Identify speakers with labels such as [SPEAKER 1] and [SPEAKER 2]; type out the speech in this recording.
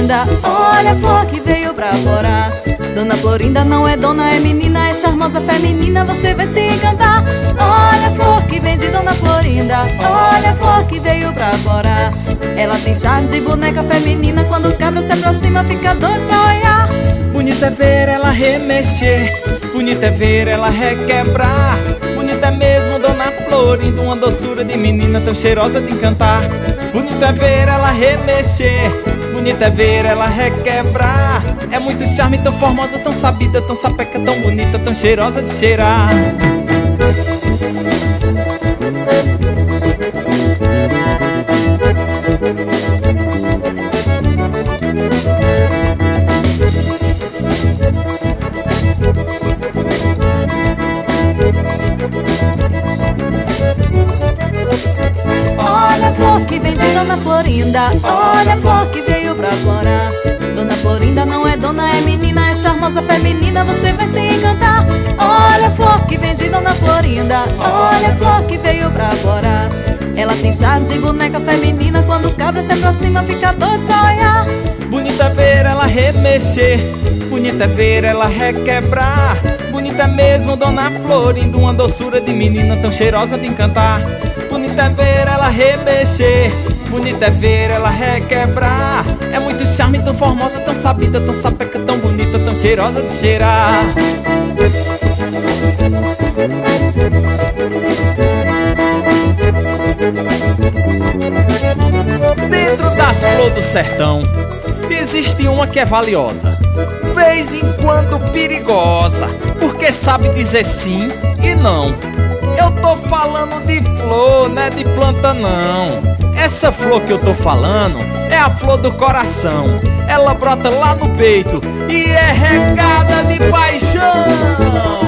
[SPEAKER 1] Florinda, olha a flor que veio pra florar. Dona Florinda não é dona, é menina, é charmosa, feminina, você vai se encantar. Olha a flor que vem de Dona Florinda, olha a flor que veio pra florar. Ela tem charme de boneca feminina, quando o cabra se aproxima fica doido pra olhar.
[SPEAKER 2] Bonita é ver ela remexer, bonita é ver ela requebrar. Bonita é mesmo Dona Florinda, uma doçura de menina tão cheirosa de encantar. Bonita é ver ela remexer, bonita é ver ela requebrar. É muito charme, tão formosa, tão sabida, tão sapeca, tão bonita, tão cheirosa de cheirar.
[SPEAKER 1] Olha a flor que vem de Dona Florinda, olha a flor que veio pra florar. Dona Florinda não é dona, é menina, é charmosa, feminina, você vai se encantar. Olha a flor que vem de Dona Florinda, olha a flor que veio pra florar. Ela tem charme de boneca feminina, quando o cabra se aproxima fica doido pra olhar.
[SPEAKER 2] Bonita é ver ela remexer, bonita é ver ela requebrar. Bonita é mesmo Dona Florinda, uma doçura de menina tão cheirosa de encantar. Bonita é ver ela remexer, bonita é ver ela requebrar. É muito charme, tão formosa, tão sabida, tão sapeca, tão bonita, tão cheirosa de cheirar. Dentro das flores do sertão existe uma que é valiosa, vez em quando perigosa, porque sabe dizer sim e não. Eu tô falando de flor, não é de planta não. Essa flor que eu tô falando é a flor do coração. Ela brota lá no peito e é regada de paixão.